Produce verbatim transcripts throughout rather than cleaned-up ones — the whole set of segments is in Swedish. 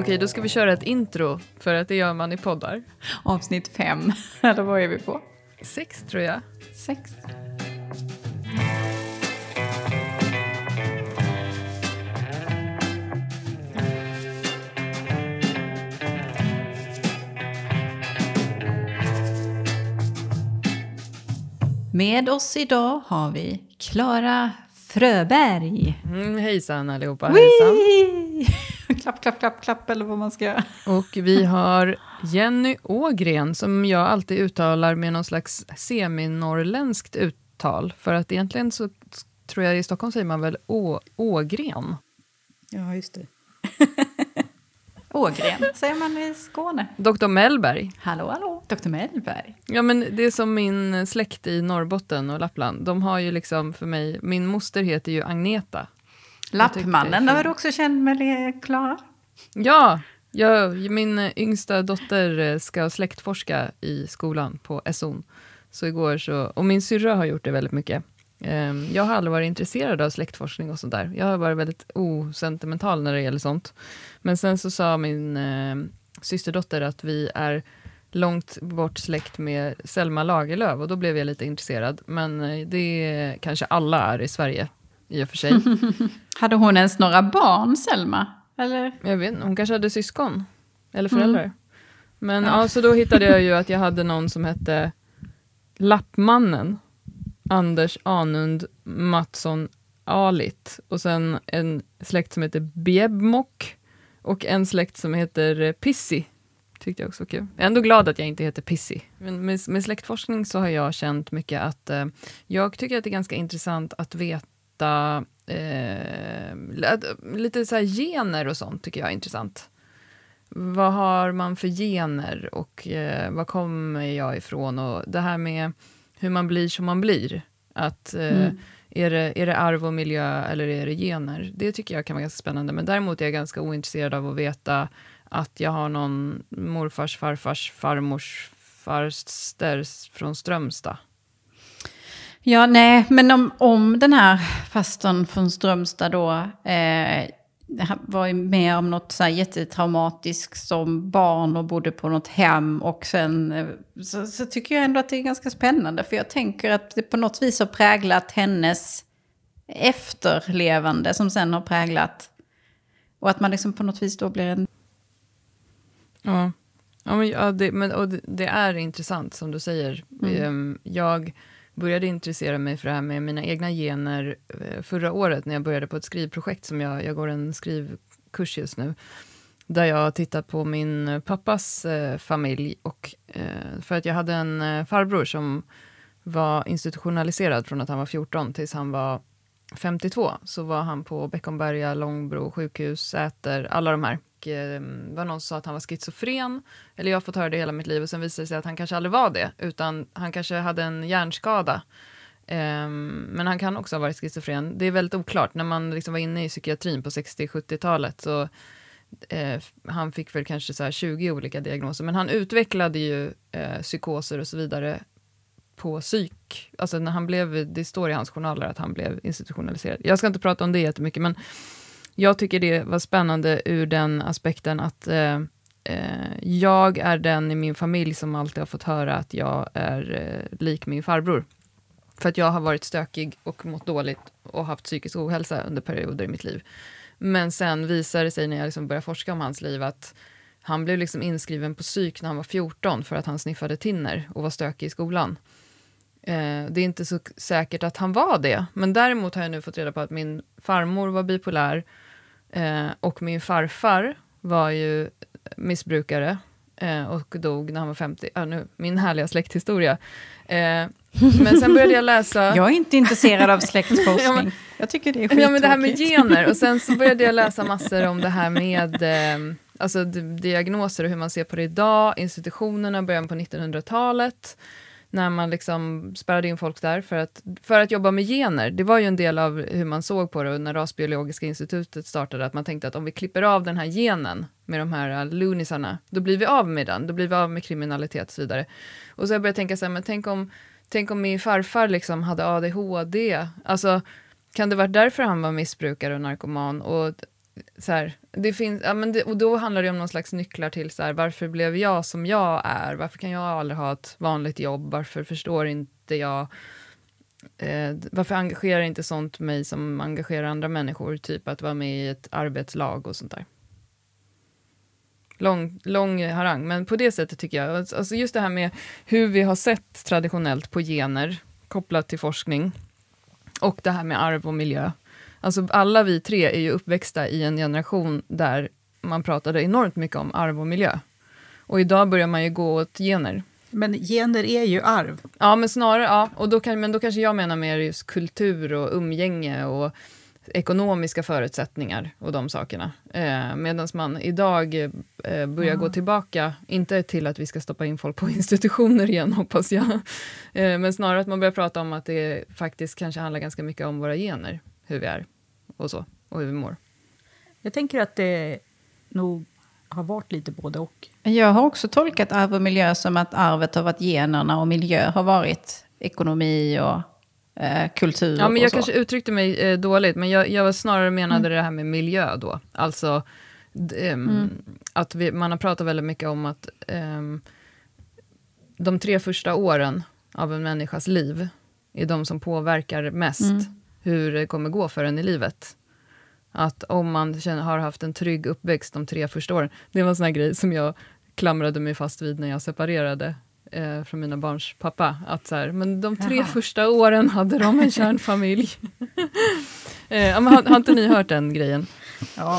Okej, då ska vi köra ett intro, för att det gör man i poddar. Avsnitt fem, eller vad är vi på? Sex, tror jag. Sex. Med oss idag har vi Klara Fröberg. Mm, hejsan allihopa, hejsan. Klapp, klapp, klapp, klapp eller vad man ska göra. Och vi har Jenny Ågren som jag alltid uttalar med någon slags seminorrländskt uttal. För att egentligen så tror jag i Stockholm säger man väl Å- Ågren. Ja, just det. Ågren säger man i Skåne. doktor Mellberg. Hallå, hallå. doktor Mellberg. Ja, men det är som min släkt i Norrbotten och Lappland. De har ju liksom för mig, min moster heter ju Agneta. Lappmannen, där var du också känd med Klara. Ja, jag, min yngsta dotter ska släktforska i skolan på S O N. Så igår så, och min syrra har gjort det väldigt mycket. Jag har aldrig varit intresserad av släktforskning och sånt där. Jag har varit väldigt osentimental när det gäller sånt. Men sen så sa min eh, systerdotter att vi är långt bort släkt med Selma Lagerlöf. Och då blev jag lite intresserad. Men det kanske alla är i Sverige i och för sig. Hade hon ens några barn, Selma? Eller? Jag vet inte, hon kanske hade syskon. Eller föräldrar. Mm. Men ja. ja, så då hittade jag ju att jag hade någon som hette Lappmannen. Anders Anund Mattsson Alit. Och sen en släkt som heter Bjebmock. Och en släkt som heter Pissi. Tyckte jag också var kul. Jag är ändå glad att jag inte heter Pissi. Men med, med släktforskning så har jag känt mycket att eh, jag tycker att det är ganska intressant att veta eh, lite så här gener och sånt tycker jag är intressant. Vad har man för gener och eh, vad kommer jag ifrån? Och det här med hur man blir som man blir. Att eh, mm. är, det, är det arv och miljö eller är det gener? Det tycker jag kan vara ganska spännande. Men däremot är jag ganska ointresserad av att veta att jag har någon morfars, farfars, farmors, farster från Strömstad. Ja, nej, men om, om den här fastern från Strömstad då eh, var med om något så här jättetraumatiskt som barn och bodde på något hem och sen så, så tycker jag ändå att det är ganska spännande för jag tänker att det på något vis har präglat hennes efterlevande som sen har präglat och att man liksom på något vis då blir en... Ja, ja, men, ja det, men, och det, det är intressant som du säger. Mm. Jag började intressera mig för det här med mina egna gener förra året när jag började på ett skrivprojekt som jag, jag går en skrivkurs just nu. Där jag tittar på min pappas eh, familj och eh, för att jag hade en eh, farbror som var institutionaliserad från att han var fjorton tills han var femtiotvå. Så var han på Beckomberga, Långbro, sjukhus, Säter, alla de här. Det var någon som sa att han var schizofren. Eller jag har fått höra det hela mitt liv. Och sen visade det sig att han kanske aldrig var det. Utan han kanske hade en hjärnskada. Um, men han kan också ha varit schizofren. Det är väldigt oklart. När man liksom var inne i psykiatrin på sextio-sjuttiotalet. Så uh, han fick väl kanske så här tjugo olika diagnoser. Men han utvecklade ju uh, psykoser och så vidare på psyk. Alltså när han blev, det står i hans journaler att han blev institutionaliserad. Jag ska inte prata om det jättemycket men jag tycker det var spännande ur den aspekten att eh, eh, jag är den i min familj som alltid har fått höra att jag är eh, lik min farbror. För att jag har varit stökig och mått dåligt och haft psykisk ohälsa under perioder i mitt liv. Men sen visade det sig när jag liksom började forska om hans liv att han blev liksom inskriven på psyk när han var fjorton för att han sniffade tinner och var stökig i skolan. Eh, det är inte så säkert att han var det. Men däremot har jag nu fått reda på att min farmor var bipolär. Eh, och min farfar var ju missbrukare. Eh, och dog när han var femtio. Ja, nu, min härliga släkthistoria. Eh, men sen började jag läsa... Jag är inte intresserad av släktforskning. ja, men, jag tycker det är skittråkigt. Ja, men det här med gener. Och sen så började jag läsa massor om det här med... Eh, alltså diagnoser och hur man ser på det idag. Institutionerna början på nittonhundratalet. När man liksom spärrade in folk där för att, för att jobba med gener. Det var ju en del av hur man såg på det när Rasbiologiska institutet startade. Att man tänkte att om vi klipper av den här genen med de här lunisarna, då blir vi av med den. Då blir vi av med kriminalitet och så vidare. Och så jag började tänka så här, men tänk om, tänk om min farfar liksom hade A D H D. Alltså, kan det vara därför han var missbrukare och narkoman? Och så här, det finns, ja, men det, och då handlar det om någon slags nycklar till så här, varför blev jag som jag är? Varför kan jag aldrig ha ett vanligt jobb? Varför förstår inte jag? Eh, varför engagerar inte sånt mig som engagerar andra människor? Typ att vara med i ett arbetslag och sånt där. Lång, lång harang, men på det sättet tycker jag, alltså just det här med hur vi har sett traditionellt på gener kopplat till forskning och det här med arv och miljö. Alltså alla vi tre är ju uppväxta i en generation där man pratade enormt mycket om arv och miljö. Och idag börjar man ju gå åt gener. Men gener är ju arv. Ja, men snarare, ja. Och då kan, men då kanske jag menar mer just kultur och umgänge och ekonomiska förutsättningar och de sakerna. Eh, Medan man idag eh, börjar mm. gå tillbaka, inte till att vi ska stoppa in folk på institutioner igen, hoppas jag. Eh, men snarare att man börjar prata om att det faktiskt kanske handlar ganska mycket om våra gener, hur vi är och så, och hur vi mår. Jag tänker att det nog har varit lite både och. Jag har också tolkat arv och miljö som att arvet har varit generna och miljö har varit ekonomi och eh, kultur. Ja, men jag och så. kanske uttryckte mig eh, dåligt, men jag, jag snarare menade mm. det här med miljö då. Alltså d- um, mm. att vi, man har pratat väldigt mycket om att um, de tre första åren av en människas liv är de som påverkar mest mm. hur det kommer gå för en i livet. Att om man känner, har haft en trygg uppväxt de tre första åren. Det var en sån här grej som jag klamrade mig fast vid när jag separerade eh, från mina barns pappa. Att så här, men de tre Jaha. första åren hade de en kärnfamilj. eh, men har, har inte ni hört den grejen? Ja.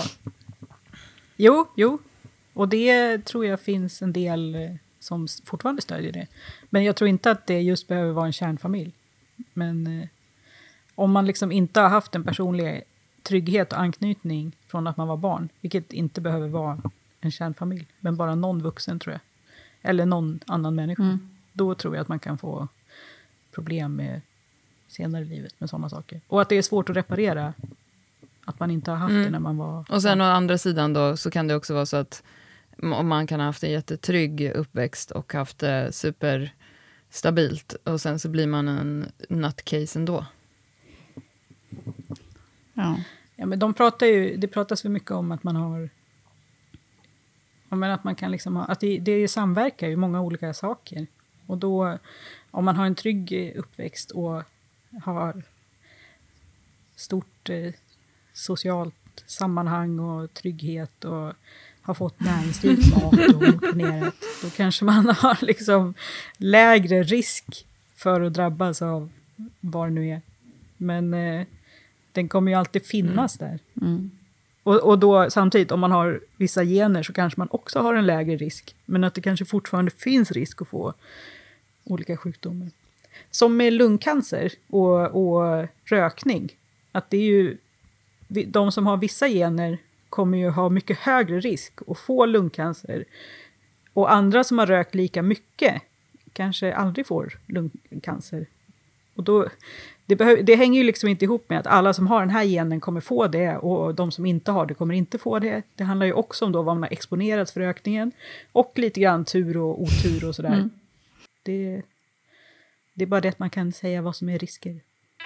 Jo, jo. Och det tror jag finns en del som fortfarande stödjer det. Men jag tror inte att det just behöver vara en kärnfamilj. Men eh, om man liksom inte har haft en personlig trygghet och anknytning från att man var barn, vilket inte behöver vara en kärnfamilj, men bara någon vuxen tror jag, eller någon annan människa, mm. då tror jag att man kan få problem med senare i livet med sådana saker. Och att det är svårt att reparera att man inte har haft mm. det när man var... Och sen å andra sidan då så kan det också vara så att om man kan ha haft en jättetrygg uppväxt och haft det superstabilt och sen så blir man en nutcase ändå. Ja. Ja, men de pratar ju, det pratas för mycket om att man har, jag menar att man kan liksom ha, att det, det samverkar ju många olika saker. Och då, om man har en trygg uppväxt och har stort eh, socialt sammanhang och trygghet och har fått näringsrik mat och motionerat, då kanske man har liksom lägre risk för att drabbas av vad det nu är. Men eh, den kommer ju alltid finnas mm. där. Mm. Och, och då samtidigt, om man har vissa gener så kanske man också har en lägre risk. Men att det kanske fortfarande finns risk att få olika sjukdomar. Som med lungcancer och, och rökning. Att det är ju, de som har vissa gener kommer ju ha mycket högre risk att få lungcancer. Och andra som har rökt lika mycket kanske aldrig får lungcancer. Och då... Det, behöv, det hänger ju liksom inte ihop med att alla som har den här genen kommer få det och de som inte har det kommer inte få det. Det handlar ju också om då vad man har exponerats för rökningen och lite grann tur och otur och sådär. Mm. Det, det är bara det att man kan säga vad som är risker.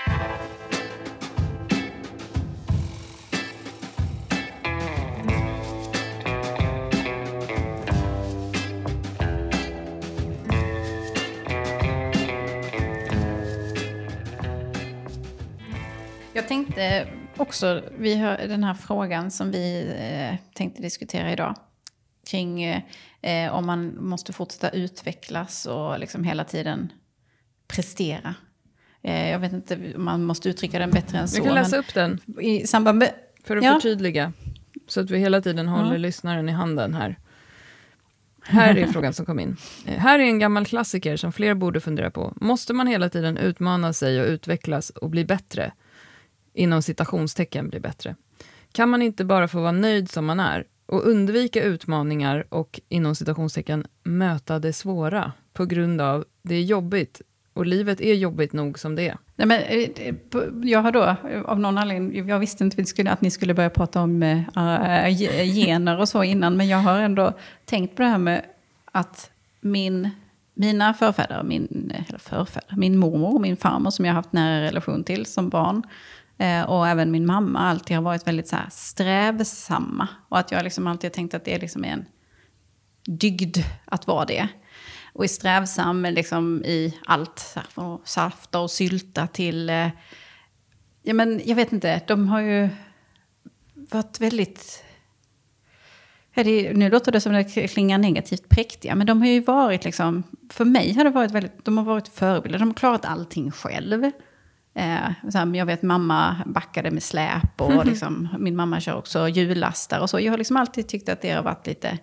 Jag tänkte också, vi har den här frågan som vi eh, tänkte diskutera idag. Kring eh, om man måste fortsätta utvecklas och liksom hela tiden prestera. Eh, jag vet inte om man måste uttrycka den bättre än så. Vi kan läsa upp den. I samband med, för att ja. förtydliga. Så att vi hela tiden håller mm. lyssnaren i handen här. Här är frågan som kom in. Här är en gammal klassiker som fler borde fundera på. Måste man hela tiden utmana sig och utvecklas och bli bättre? Inom citationstecken bli bättre. Kan man inte bara få vara nöjd som man är och undvika utmaningar och inom citationstecken möta det svåra på grund av det är jobbigt och livet är jobbigt nog som det är. Nej, men, jag har då av någon anledning, jag visste inte att, skulle, att ni skulle börja prata om äh, gener och så innan, men jag har ändå tänkt på det här med att min, mina förfäder, min, eller förfäder, min mormor och min farmor som jag har haft nära relation till som barn, eh, och även min mamma alltid har varit väldigt så här strävsamma. Och att jag liksom alltid har tänkt att det är liksom en dygd att vara det. Och är strävsam liksom i allt, så här, från safta och sylta till... Eh, ja, men jag vet inte, de har ju varit väldigt... Ja, det, nu låter det som det klingar negativt präktiga, men de har ju varit liksom... För mig har det varit väldigt... De har varit förebilder, de har klarat allting själv. Eh, så här, jag vet mamma backade med släp och liksom, min mamma kör också hjulastar och så. Jag har liksom alltid tyckt att det har varit lite...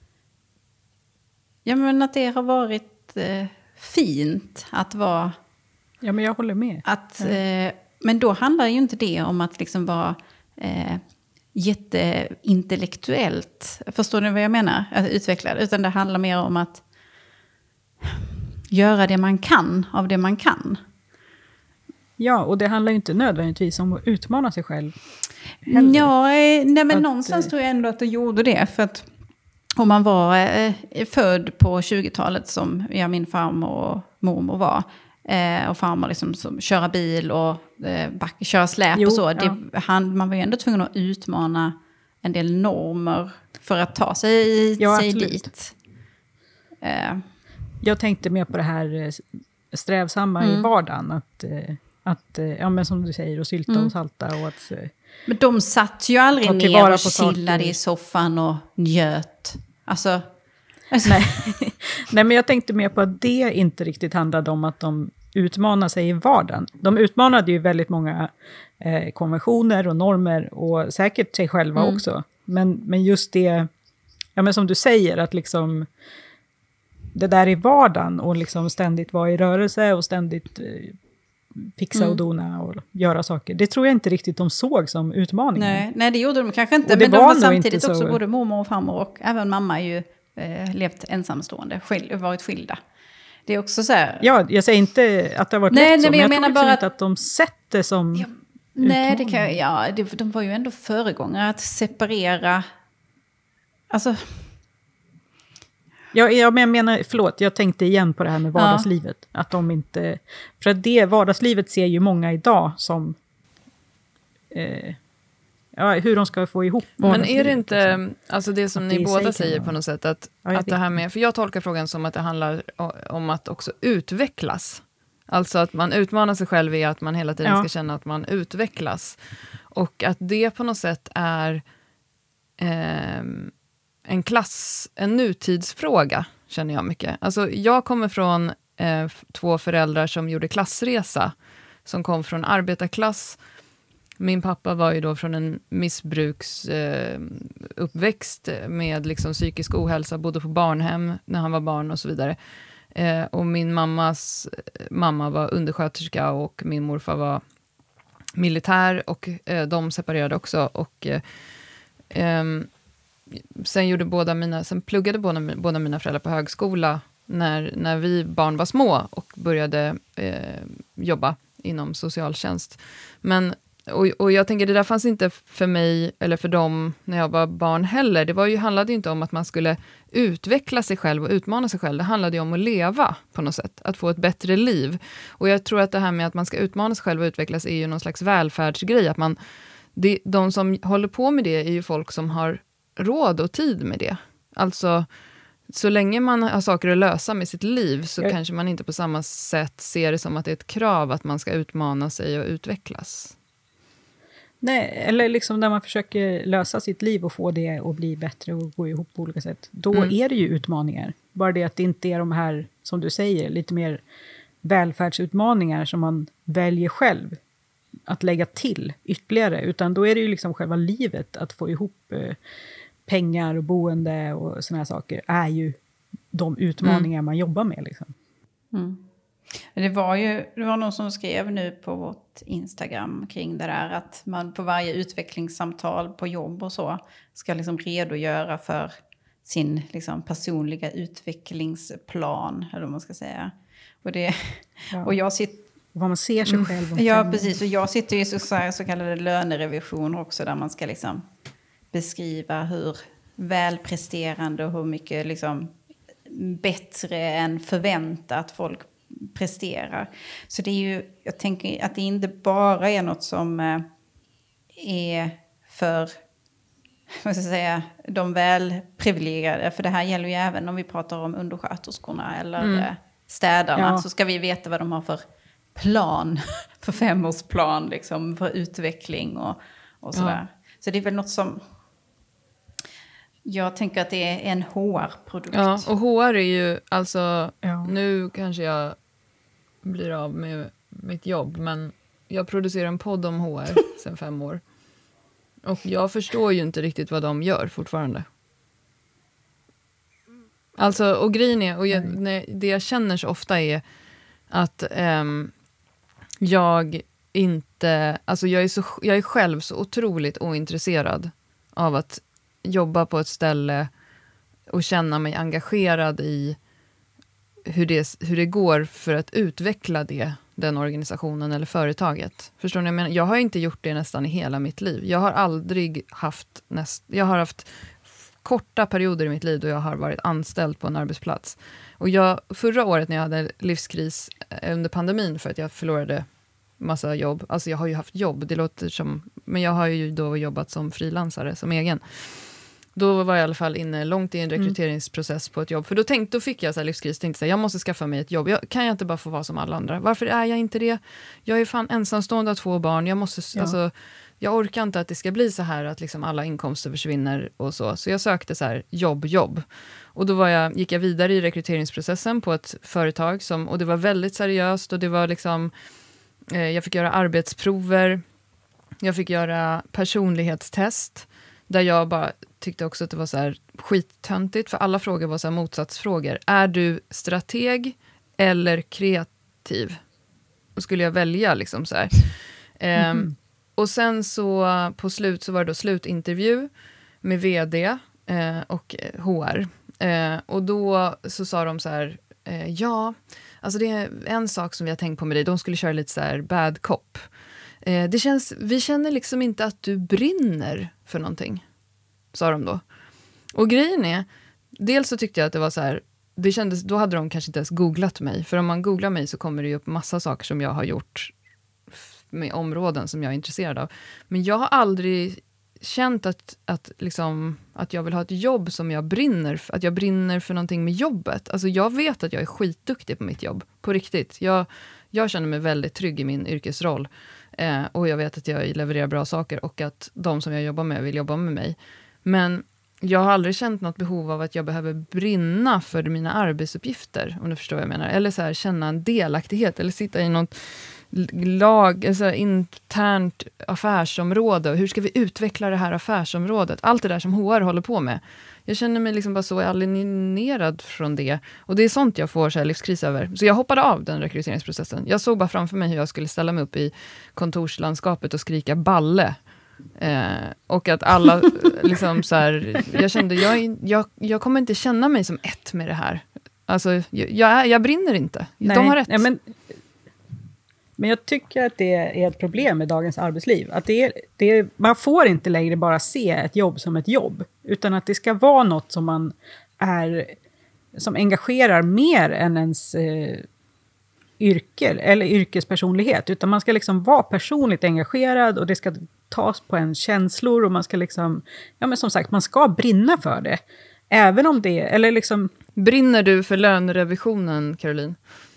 Ja, men att det har varit eh, fint att vara... Ja, men jag håller med. Att, eh, men då handlar ju inte det om att liksom vara eh, jätteintellektuellt. Förstår ni vad jag menar? Att utveckla det. Utan det handlar mer om att göra det man kan av det man kan. Ja, och det handlar ju inte nödvändigtvis om att utmana sig själv heller. Ja, nej, men att, någonstans tror jag ändå att det gjorde det. För att om man var eh, född på tjugotalet som ja, min farmor och mormor var. Eh, och farmor liksom som köra bil och eh, back, köra släp jo, och så. Ja. Det, han, man var ju ändå tvungen att utmana en del normer för att ta sig, ja, sig absolut. dit. Eh. Jag tänkte mer på det här strävsamma mm. i vardagen. Att, att, ja men som du säger, och sylta mm. och salta. Och att, men de satt ju aldrig ner och chillade i soffan och njöt. Alltså... alltså. Nej. Nej, men jag tänkte mer på att det inte riktigt handlade om att de utmanar sig i vardagen. De utmanade ju väldigt många eh, konventioner och normer och säkert sig själva mm. också. Men, men just det, ja men som du säger, att liksom det där i vardagen och liksom ständigt vara i rörelse och ständigt eh, fixa mm. och dona och göra saker. Det tror jag inte riktigt de såg som utmaningar. Nej, nej det gjorde de kanske inte. Men de var samtidigt också, så... både mormor och farmor och även mamma är ju eh, levt ensamstående, skil, varit skilda. Det är också så här... Ja, jag säger inte att det har varit nej, rätt nej, så, men jag, jag tror menar liksom bara inte att de sett det som ja, nej, det kan, ja, det, de var ju ändå föregångare att separera... Alltså... Ja, jag menar, förlåt, jag tänkte igen på det här med vardagslivet. Ja. Att de inte... För att det vardagslivet ser ju många idag som... Eh, ja, hur de ska få ihop. Men är det inte, liksom, alltså det som ni båda säger på något sätt, att, ja, att det här med... För jag tolkar frågan som att det handlar om att också utvecklas. Alltså att man utmanar sig själv i att man hela tiden ja. ska känna att man utvecklas. Och att det på något sätt är... Eh, en klass, en nutidsfråga känner jag mycket. Alltså jag kommer från eh, två föräldrar som gjorde klassresa. Som kom från arbetarklass. Min pappa var ju då från en missbruksuppväxt eh, med liksom psykisk ohälsa. Bodde på barnhem när han var barn och så vidare. Eh, och min mammas mamma var undersköterska och min morfar var militär. Och eh, de separerade också. Och... Eh, eh, Sen, gjorde båda mina, sen pluggade båda, båda mina föräldrar på högskola när, när vi barn var små och började eh, jobba inom socialtjänst. Men, och, och jag tänker, det där fanns inte för mig eller för dem när jag var barn heller. Det var ju, handlade ju inte om att man skulle utveckla sig själv och utmana sig själv. Det handlade ju om att leva på något sätt, att få ett bättre liv. Och jag tror att det här med att man ska utmana sig själv och utvecklas är ju någon slags välfärdsgrej. Att man, det, de som håller på med det är ju folk som har råd och tid med det. Alltså, så länge man har saker att lösa med sitt liv så jag... kanske man inte på samma sätt ser det som att det är ett krav att man ska utmana sig och utvecklas. Nej, eller liksom när man försöker lösa sitt liv och få det att bli bättre och gå ihop på olika sätt. Då mm. är det ju utmaningar. Bara det att det inte är de här, som du säger, lite mer välfärdsutmaningar som man väljer själv att lägga till ytterligare. Utan då är det ju liksom själva livet att få ihop eh, pengar och boende och såna här saker är ju de utmaningar mm. man jobbar med. Liksom. Mm. Det var ju det var någon som skrev nu på vårt Instagram kring det där att man på varje utvecklingssamtal på jobb och så ska liksom redogöra för sin liksom personliga utvecklingsplan, eller vad man ska säga. Och, det, ja. och jag sitter vad man ser sig själv. Mm. Ja, precis. Och jag sitter ju i så, så kallade lönerevisioner också där man ska liksom beskriva hur välpresterande och hur mycket liksom bättre än förväntat folk presterar. Så det är ju, jag tänker att det inte bara är något som eh, är för, vad ska jag säga, de väl privilegierade. För det här gäller ju även om vi pratar om undersköterskorna eller mm. eh, städarna. Ja. Så ska vi veta vad de har för plan, för femårsplan liksom, för utveckling och, och sådär. Ja. Så det är väl något som... Jag tänker att det är en H R-produkt. Ja, och H R är ju, alltså, ja. Nu kanske jag blir av med mitt jobb, men jag producerar en podd om H R sedan fem år. Och jag förstår ju inte riktigt vad de gör fortfarande. Alltså, och grejen är, och jag, nej, det jag känner så ofta är att um, jag inte, alltså jag är, så, jag är själv så otroligt ointresserad av att jobba på ett ställe och känna mig engagerad i hur det, hur det går för att utveckla det, den organisationen eller företaget. Förstår ni? Men jag har inte gjort det nästan i hela mitt liv. Jag har aldrig haft näst, jag har haft korta perioder i mitt liv då jag har varit anställd på en arbetsplats. Och jag, förra året när jag hade livskris under pandemin för att jag förlorade massa jobb. Alltså jag har ju haft jobb, det låter som, men jag har ju då jobbat som frilansare, som egen. Då var jag i alla fall inne långt i en rekryteringsprocess på ett jobb. För då tänkte, då fick jag så här livskris, tänkte så här, jag måste skaffa mig ett jobb. Jag, kan jag inte bara få vara som alla andra? Varför är jag inte det? Jag är fan ensamstående av två barn. Jag måste, ja. alltså, jag orkar inte att det ska bli så här att liksom alla inkomster försvinner och så. Så jag sökte så här jobb, jobb. Och då var jag, gick jag vidare i rekryteringsprocessen på ett företag som, och det var väldigt seriöst och det var liksom, eh, jag fick göra arbetsprover. Jag fick göra personlighetstest. Där jag bara tyckte också att det var så här skittöntigt. För alla frågor var så här motsatsfrågor. Är du strateg eller kreativ? Och skulle jag välja liksom så här. Mm-hmm. Um, och sen så på slut så var det då slutintervju med vd uh, och H R. Uh, och då så sa de så här, uh, ja, alltså det är en sak som vi har tänkt på med dig. De skulle köra lite så här bad cop. Uh, det känns, vi känner liksom inte att du brinner för någonting, sa de då. Och grejen är, dels så tyckte jag att det var så här, det kändes, då hade de kanske inte ens googlat mig. För om man googlar mig så kommer det ju upp massa saker som jag har gjort med områden som jag är intresserad av. Men jag har aldrig känt att, att, liksom, att jag vill ha ett jobb som jag brinner för. Att jag brinner för någonting med jobbet. Alltså jag vet att jag är skitduktig på mitt jobb. På riktigt. Jag, jag känner mig väldigt trygg i min yrkesroll. Eh, och jag vet att jag levererar bra saker. Och att de som jag jobbar med vill jobba med mig. Men jag har aldrig känt något behov av att jag behöver brinna för mina arbetsuppgifter. Om du förstår vad jag menar. Eller så här, känna en delaktighet. Eller sitta i något lag, alltså internt affärsområde. Hur ska vi utveckla det här affärsområdet? Allt det där som H R håller på med. Jag känner mig liksom bara så alienerad från det. Och det är sånt jag får så här livskris över. Så jag hoppade av den rekryteringsprocessen. Jag såg bara framför mig hur jag skulle ställa mig upp i kontorslandskapet och skrika balle. Eh, och att alla liksom så här, jag kände jag, jag, jag kommer inte känna mig som ett med det här. Alltså jag, jag, jag brinner inte. Nej, de har rätt. Ja, men, men jag tycker att det är ett problem med dagens arbetsliv. Att det är, det är, man får inte längre bara se ett jobb som ett jobb. Utan att det ska vara något som man är, som engagerar mer än ens eh, yrke eller yrkespersonlighet. Utan man ska liksom vara personligt engagerad och det ska tas på en känslor och man ska liksom, ja men som sagt, man ska brinna för det. Även om det, eller liksom... Brinner du för lönerevisionen, Caroline?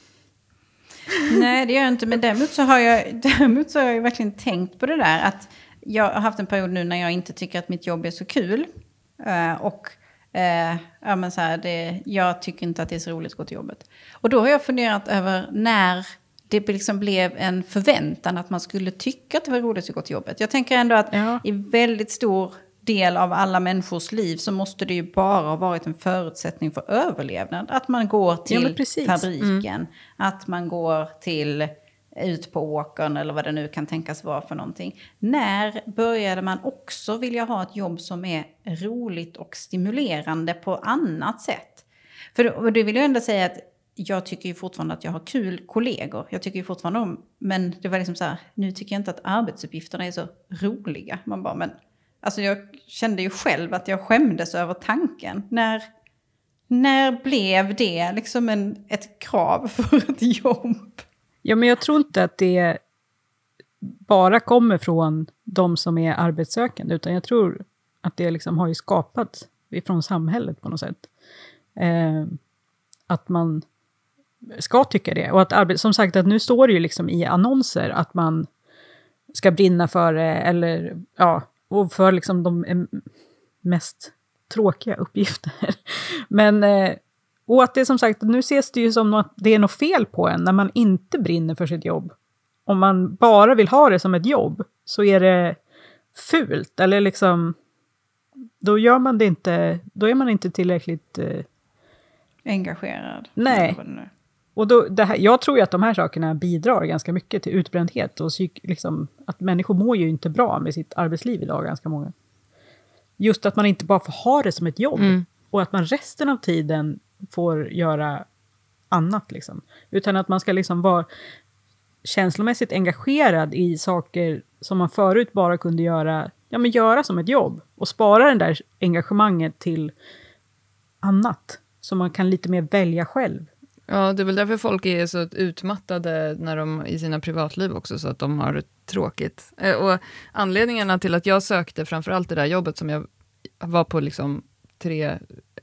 Nej, det gör jag inte. Men däremot så har jag, däremot så har jag verkligen tänkt på det där. Att jag har haft en period nu när jag inte tycker att mitt jobb är så kul. Uh, och uh, ja, men så här, det, jag tycker inte att det är så roligt att gå till jobbet. Och då har jag funderat över när det liksom blev en förväntan att man skulle tycka att det var roligt att gå till jobbet. Jag tänker ändå att ja. i väldigt stor del av alla människors liv så måste det ju bara ha varit en förutsättning för överlevnad. Att man går till ja, fabriken, mm. att man går till ut på åkern eller vad det nu kan tänkas vara för någonting. När började man också vilja ha ett jobb som är roligt och stimulerande på annat sätt? För det vill jag ändå säga att jag tycker ju fortfarande att jag har kul kollegor. Jag tycker ju fortfarande om, men det var liksom så här, nu tycker jag inte att arbetsuppgifterna är så roliga. Man bara, men alltså jag kände ju själv att jag skämdes över tanken. När, när blev det liksom en, ett krav för ett jobb? Ja, men jag tror inte att det bara kommer från de som är arbetssökande, utan jag tror att det liksom har ju skapats från samhället på något sätt. Eh, att man ska tycka det. Och att arbet, som sagt, att nu står det ju liksom i annonser att man ska brinna för det, eller ja, och för liksom de mest tråkiga uppgifter. Men eh, och att det som sagt, nu ses det ju som att det är något fel på en när man inte brinner för sitt jobb. Om man bara vill ha det som ett jobb så är det fult, eller liksom då gör man det inte, då är man inte tillräckligt eh, engagerad. Nej. Och då, det här, jag tror ju att de här sakerna bidrar ganska mycket till utbrändhet och psyk, liksom, att människor mår ju inte bra med sitt arbetsliv idag, ganska många. Just att man inte bara får ha det som ett jobb mm. och att man resten av tiden får göra annat liksom. Utan att man ska liksom vara känslomässigt engagerad i saker som man förut bara kunde göra, ja, men göra som ett jobb. Och spara den där engagemanget till annat. Så man kan lite mer välja själv. Ja, det är väl därför folk är så utmattade när de, i sina privatliv också, så att de har det tråkigt. Och anledningarna till att jag sökte framförallt det där jobbet som jag var på liksom tre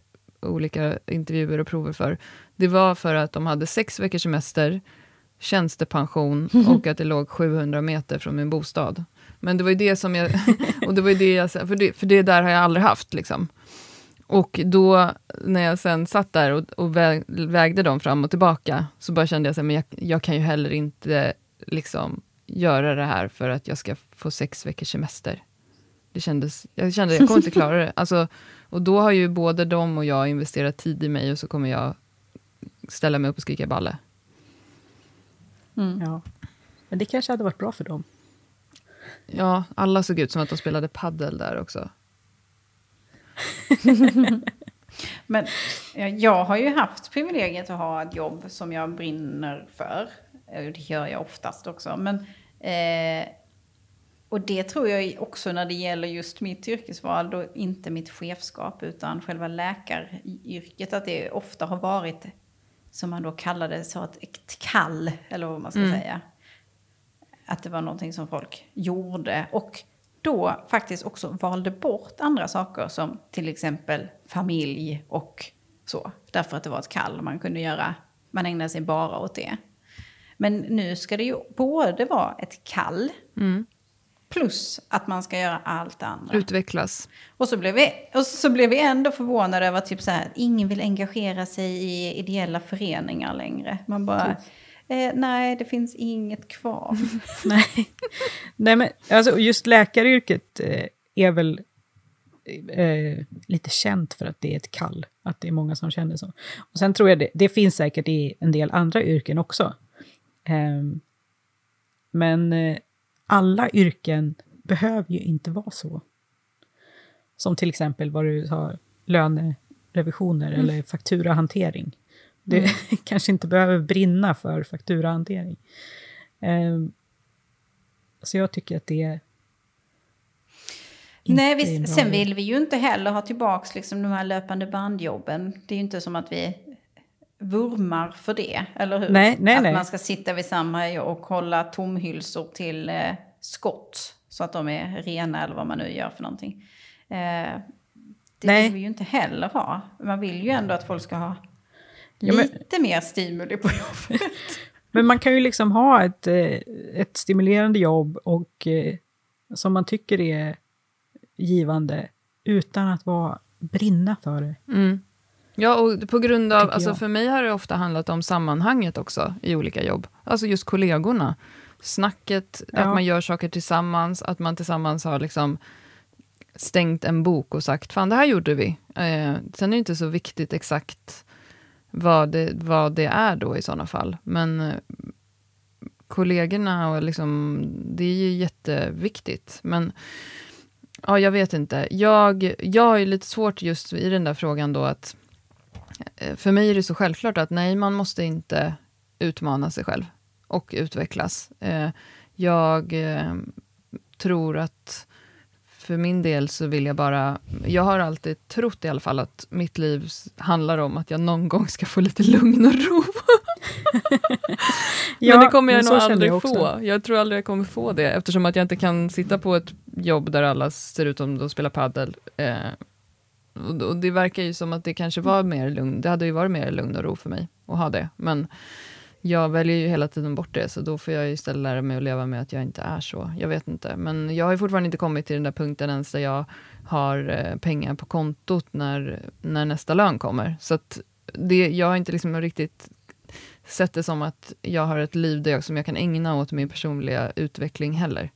olika intervjuer och prover för, det var för att de hade sex veckors semester, tjänstepension och att det låg sjuhundra meter från min bostad. Men det var ju det som jag, och det var ju det jag, för det, för det där har jag aldrig haft liksom. Och då när jag sen satt där och, och väg, vägde dem fram och tillbaka, så bara kände jag så här, men jag, jag kan ju heller inte liksom göra det här för att jag ska få sex veckors semester. Det kändes, jag kände jag kommer inte klara det. Alltså, och då har ju både de och jag investerat tid i mig, och så kommer jag ställa mig upp och skrika balle. Mm. Ja. Men det kanske hade varit bra för dem. Ja, alla såg ut som att de spelade paddel där också. Men jag har ju haft privilegiet att ha ett jobb som jag brinner för. Det gör jag oftast också. Men, eh, och det tror jag också när det gäller just mitt yrkesval, då inte mitt chefskap utan själva läkaryrket, att det ofta har varit, som man då kallade så, ett, ett kall, eller vad man ska mm. säga. Att det var någonting som folk gjorde, och då faktiskt också valde bort andra saker som till exempel familj och så. Därför att det var ett kall, man kunde göra, man ägnade sig bara åt det. Men nu ska det ju både vara ett kall mm. plus att man ska göra allt andra. Utvecklas. Och så blev vi, och så blev vi ändå förvånade över typ så här, att ingen vill engagera sig i ideella föreningar längre. Man bara... Eh, nej, det finns inget kvar. nej. nej, men alltså, just läkaryrket eh, är väl eh, lite känt för att det är ett kall. Att det är många som känner så. Och sen tror jag det, det finns säkert i en del andra yrken också. Eh, men eh, alla yrken behöver ju inte vara så. Som till exempel vad du har, lönerevisioner mm. eller fakturahantering. Det mm. kanske inte behöver brinna för fakturahantering. Um, så jag tycker att det är... Nej, vi, sen vill vi ju inte heller ha tillbaka liksom de här löpande bandjobben. Det är ju inte som att vi vurmar för det, eller hur? Nej, nej, att nej. man ska sitta vid samma och hålla tomhylsor till eh, skott så att de är rena, eller vad man nu gör för någonting. Eh, det nej. vill vi ju inte heller ha. Man vill ju ändå att folk ska ha ja, men, lite mer stimuli på jobbet. Men man kan ju liksom ha ett, ett stimulerande jobb och eh, som man tycker är givande utan att vara brinna för det. Mm. Ja, och på grund av, alltså för mig har det ofta handlat om sammanhanget också i olika jobb. Alltså just kollegorna. Snacket, ja. Att man gör saker tillsammans, att man tillsammans har liksom stängt en bok och sagt, fan det här gjorde vi. Eh, sen är det inte så viktigt exakt vad det, vad det är då i sådana fall. Men eh, kollegorna, och liksom, det är ju jätteviktigt. Men ja, jag vet inte. Jag, jag är lite svårt just i den där frågan då att eh, för mig är det så självklart att nej, man måste inte utmana sig själv och utvecklas. Eh, jag eh, tror att för min del så vill jag bara, jag har alltid trott i alla fall att mitt liv handlar om att jag någon gång ska få lite lugn och ro. Ja, men det kommer jag men nog så känner aldrig jag också. få. Jag tror aldrig jag kommer få det, eftersom att jag inte kan sitta på ett jobb där alla ser ut som de spelar paddel. Eh, och, och det verkar ju som att det kanske var mer lugn. Det hade ju varit mer lugn och ro för mig att ha det. Men jag väljer ju hela tiden bort det, så då får jag istället lära mig att leva med att jag inte är så. Jag vet inte, men jag har ju fortfarande inte kommit till den där punkten ens där jag har eh, pengar på kontot när, när nästa lön kommer. Så att det, jag har inte liksom riktigt sett det som att jag har ett liv där jag, som jag kan ägna åt min personliga utveckling heller.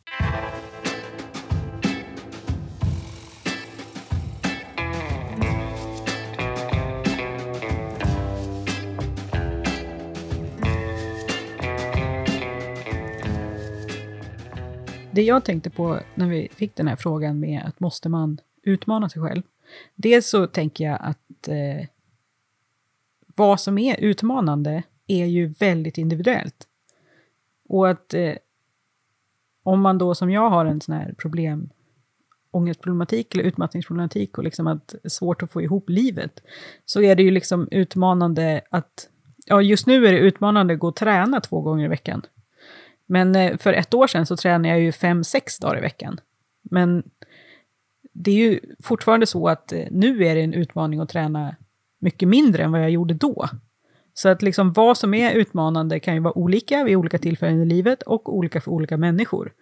Det jag tänkte på när vi fick den här frågan med att måste man utmana sig själv. Dels så tänker jag att eh, vad som är utmanande är ju väldigt individuellt. Och att eh, om man då som jag har en sån här problem, ångestproblematik eller utmattningsproblematik och liksom att det är svårt att få ihop livet, så är det ju liksom utmanande att, ja just nu är det utmanande att gå och träna två gånger i veckan. Men för ett år sedan så tränade jag ju fem, sex dagar i veckan. Men det är ju fortfarande så att nu är det en utmaning att träna mycket mindre än vad jag gjorde då. Så att liksom vad som är utmanande kan ju vara olika vid olika tillfällen i livet och olika för olika människor.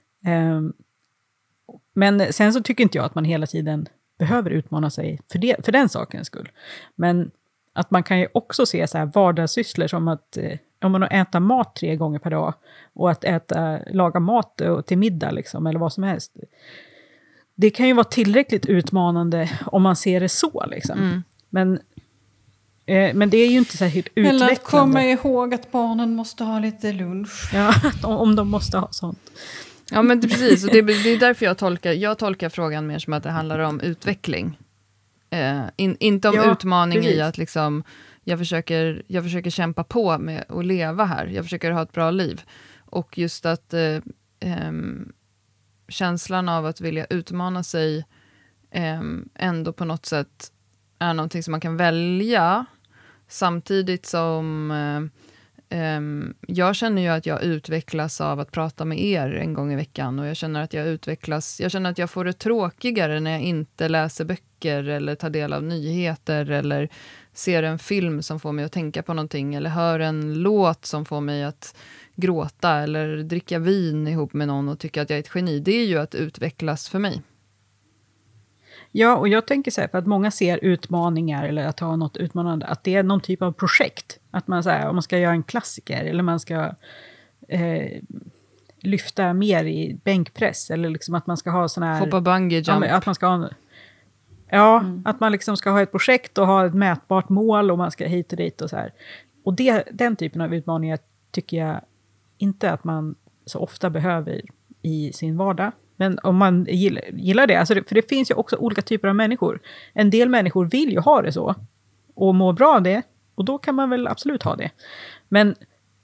Men sen så tycker inte jag att man hela tiden behöver utmana sig för, det, för den sakens skull. Men att man kan ju också se så här vardagssysslor som att om man äter mat tre gånger per dag och att äta, laga mat till middag liksom, eller vad som helst. Det kan ju vara tillräckligt utmanande om man ser det så liksom. Mm. Men, eh, men det är ju inte så här helt utvecklande. Eller att komma ihåg att barnen måste ha lite lunch. Ja, om de måste ha sånt. Ja, men precis. Och det, det är därför jag tolkar, jag tolkar frågan mer som att det handlar om utveckling. Eh, in, inte om ja, utmaning precis. I att liksom, jag, försöker, jag försöker kämpa på med att leva här. Jag försöker ha ett bra liv. Och just att eh, eh, känslan av att vilja utmana sig eh, ändå på något sätt är någonting som man kan välja. Samtidigt som eh, eh, jag känner ju att jag utvecklas av att prata med er en gång i veckan. Och jag känner att jag utvecklas, jag känner att jag får det tråkigare när jag inte läser böcker eller tar del av nyheter eller ser en film som får mig att tänka på någonting eller hör en låt som får mig att gråta eller dricka vin ihop med någon och tycka att jag är ett geni. Det är ju att utvecklas för mig. Ja, och jag tänker så här, för att många ser utmaningar eller att ha något utmanande, att det är någon typ av projekt. Att man, så här, om man ska göra en klassiker eller man ska eh, lyfta mer i bänkpress eller liksom att man ska ha sån här... Hoppa bungee jump. Ja, att man ska ha... Ja, mm. att man liksom ska ha ett projekt och ha ett mätbart mål och man ska hit och dit och så här. Och det, den typen av utmaningar tycker jag inte att man så ofta behöver i sin vardag. Men om man gillar, gillar det, alltså det, för det finns ju också olika typer av människor. En del människor vill ju ha det så och må bra av det, och då kan man väl absolut ha det. Men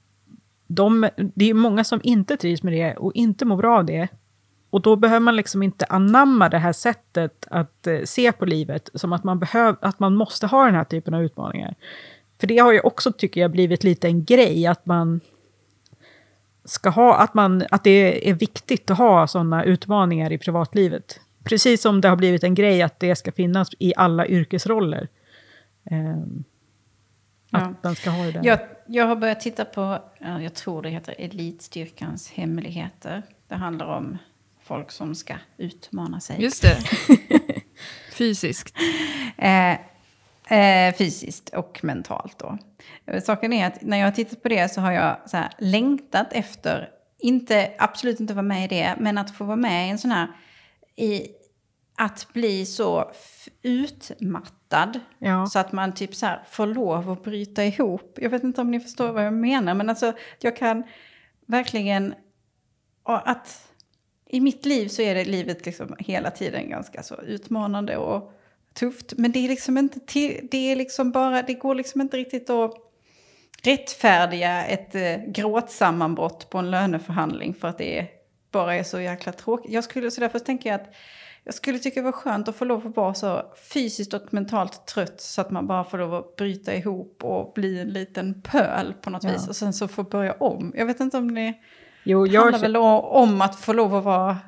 de, det är många som inte trivs med det och inte mår bra av det. Och då behöver man liksom inte anamma det här sättet att eh, se på livet som att man, behöv, att man måste ha den här typen av utmaningar. För det har ju också, tycker jag, blivit lite en grej att man ska ha, att, man, att det är viktigt att ha sådana utmaningar i privatlivet. Precis som det har blivit en grej att det ska finnas i alla yrkesroller. Eh, att ja. man ska ha det där. Jag, jag har börjat titta på, jag tror det heter Elitstyrkans hemligheter. Det handlar om folk som ska utmana sig. Just det. Fysiskt. Eh, eh, fysiskt och mentalt då. Saken är att när jag har tittat på det så har jag så här längtat efter, inte, absolut inte vara med i det, men att få vara med i en sån här, i, att bli så f- utmattad ja. Så att man typ så här får lov att bryta ihop. Jag vet inte om ni förstår vad jag menar, men alltså jag kan verkligen, och att i mitt liv så är det livet liksom hela tiden ganska så utmanande och tufft. Men det är liksom inte till, det är liksom bara, det går liksom inte riktigt att rättfärdiga ett eh, gråtsammanbrott på en löneförhandling för att det är bara är så jäkla tråkigt. Jag skulle, så därför tänker jag att jag skulle tycka det var skönt att få lov att vara så fysiskt och mentalt trött så att man bara får lov att bryta ihop och bli en liten pöl på något ja. vis. Och sen så får börja om. Jag vet inte om det, jo, det handlar jag... väl om att få lov att vara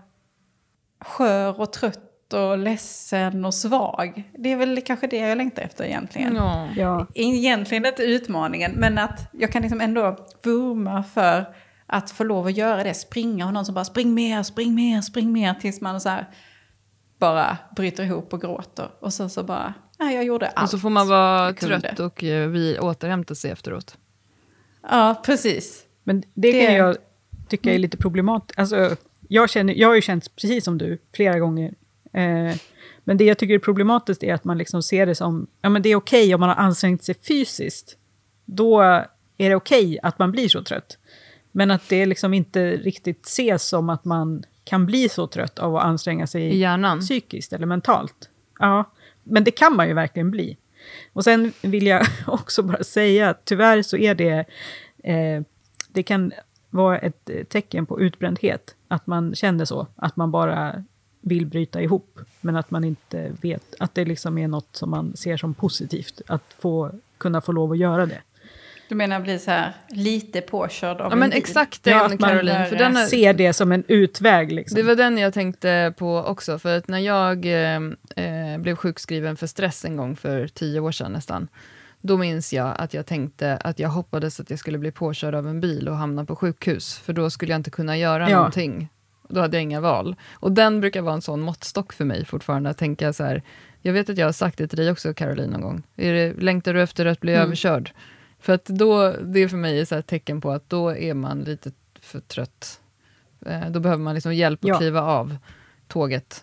skör och trött och ledsen och svag. Det är väl kanske det jag längtar efter egentligen. Ja. Ja. Egentligen inte utmaningen, men att jag kan liksom ändå vurma för att få lov att göra det. Springa och någon som bara spring mer, spring mer, spring mer tills man så här bara bryter ihop och gråter. Och sen så bara, nej jag gjorde allt. Och så får man vara trött och vi återhämtar sig efteråt. Ja, precis. Men det, det... kan jag tycka är lite problematiskt. Alltså, jag, känner, jag har ju känt precis som du flera gånger. Eh, men det jag tycker är problematiskt är att man liksom ser det som, ja men det är okej okay om man har ansträngt sig fysiskt. Då är det okej okay att man blir så trött. Men att det liksom inte riktigt ses som att man kan bli så trött av att anstränga sig i hjärnan, psykiskt eller mentalt. Ja, men det kan man ju verkligen bli. Och sen vill jag också bara säga att tyvärr så är det, eh, det kan vara ett tecken på utbrändhet. Att man känner så, att man bara vill bryta ihop. Men att man inte vet att det liksom är något som man ser som positivt. Att få, kunna få lov att göra det. Du menar bli så här lite påkörd av ja, en men bil. Exakt det, ja, Caroline. För den är, ser det som en utväg. Liksom. Det var den jag tänkte på också. För att när jag eh, blev sjukskriven för stress en gång för tio år sedan nästan. Då minns jag att jag tänkte att jag hoppades att jag skulle bli påkörd av en bil och hamna på sjukhus. För då skulle jag inte kunna göra ja. någonting. Då hade jag inga val. Och den brukar vara en sån måttstock för mig fortfarande. Att tänka så här. Jag vet att jag har sagt det till dig också, Caroline, någon gång. Är det, längtar du efter att bli mm. överkörd? För att då, det är för mig ett tecken på att då är man lite för trött. Eh, då behöver man liksom hjälp att ja. kliva av tåget.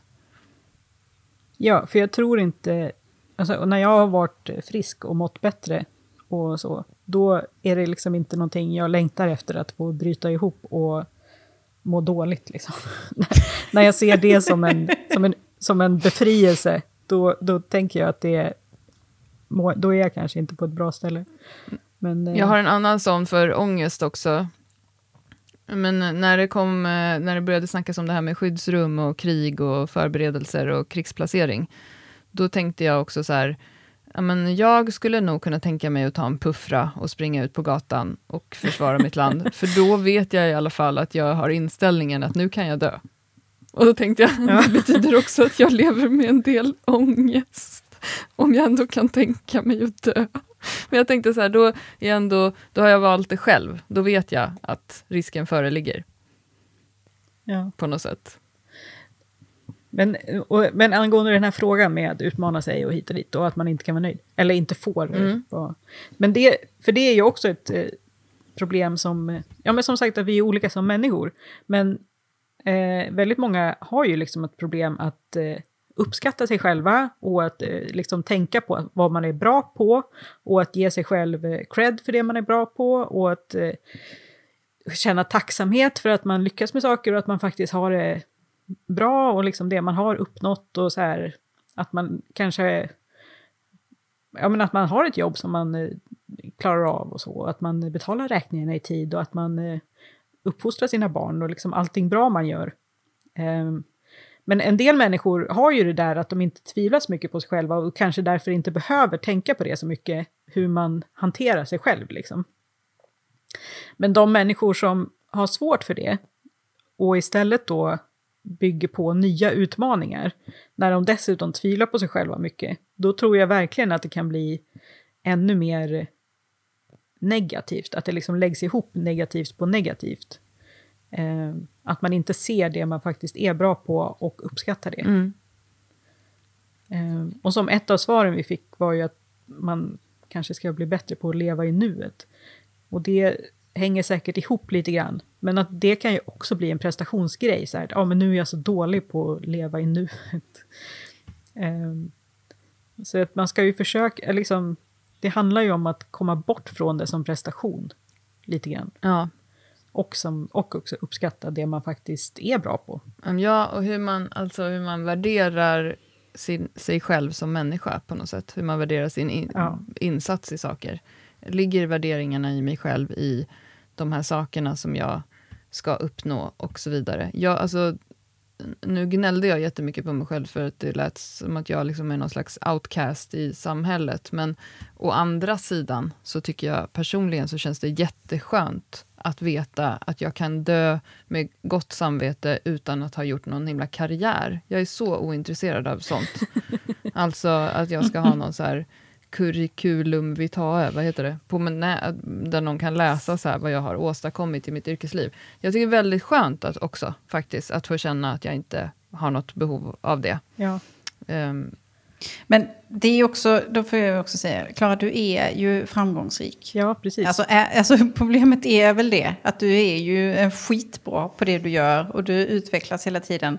Ja, för jag tror inte... Alltså, när jag har varit frisk och mått bättre och så, då är det liksom inte någonting jag längtar efter att få bryta ihop och må dåligt. Liksom. När jag ser det som en, som en, som en befrielse, då, då tänker jag att det är, då är jag kanske inte på ett bra ställe. Men, jag har en annan sån för ångest också. Men när det, kom, när det började snackas om det här med skyddsrum och krig och förberedelser och krigsplacering, då tänkte jag också så här, ja, men jag skulle nog kunna tänka mig att ta en puffra och springa ut på gatan och försvara mitt land. För då vet jag i alla fall att jag har inställningen att nu kan jag dö. Och då tänkte jag, ja. det betyder också att jag lever med en del ångest. Om jag ändå kan tänka mig att dö. Men jag tänkte så här, då, är ändå, då har jag valt det själv. Då vet jag att risken föreligger. Ja. På något sätt. Men, och, men angående den här frågan med att utmana sig och hit och dit och att man inte kan vara nöjd. Eller inte får. Mm. Vara. Men det, för det är ju också ett eh, problem som... Ja, men som sagt att vi är olika som människor. Men eh, väldigt många har ju liksom ett problem att... Eh, uppskatta sig själva och att eh, liksom tänka på vad man är bra på och att ge sig själv eh, cred för det man är bra på och att eh, känna tacksamhet för att man lyckas med saker och att man faktiskt har det bra och liksom det man har uppnått och så här att man kanske ja men att man har ett jobb som man eh, klarar av och så att man betalar räkningarna i tid och att man eh, uppfostrar sina barn och liksom allting bra man gör. Eh, Men en del människor har ju det där att de inte tvivlar så mycket på sig själva och kanske därför inte behöver tänka på det så mycket, hur man hanterar sig själv. Liksom. Men de människor som har svårt för det och istället då bygger på nya utmaningar, när de dessutom tvivlar på sig själva mycket, då tror jag verkligen att det kan bli ännu mer negativt, att det liksom läggs ihop negativt på negativt. Eh, att man inte ser det man faktiskt är bra på och uppskattar det. Mm. Eh, och som ett av svaren vi fick var ju att man kanske ska bli bättre på att leva i nuet. Och det hänger säkert ihop lite grann. Men att det kan ju också bli en prestationsgrej. Så här, ja, men nu är jag så dålig på att leva i nuet. eh, så att man ska ju försöka, liksom, det handlar ju om att komma bort från det som prestation. Lite grann. Ja. Och, som, och också uppskatta det man faktiskt är bra på. Ja, och hur man, alltså hur man värderar sin, sig själv som människa på något sätt. Hur man värderar sin in, ja. insats i saker. Ligger värderingarna i mig själv i de här sakerna som jag ska uppnå och så vidare. Jag, alltså, nu gnällde jag jättemycket på mig själv för att det lät som att jag liksom är någon slags outcast i samhället. Men å andra sidan så tycker jag personligen så känns det jätteskönt att veta att jag kan dö med gott samvete utan att ha gjort någon himla karriär. Jag är så ointresserad av sånt. Alltså att jag ska ha någon så här curriculum vitae, vad heter det? På nä- där någon kan läsa så här vad jag har åstadkommit i mitt yrkesliv. Jag tycker det är väldigt skönt att också faktiskt att få känna att jag inte har något behov av det. Ja. Um, Men det är också, då får jag också säga, Klara, du är ju framgångsrik. Ja, precis. Alltså, är, alltså problemet är väl det, att du är ju skitbra på det du gör och du utvecklas hela tiden.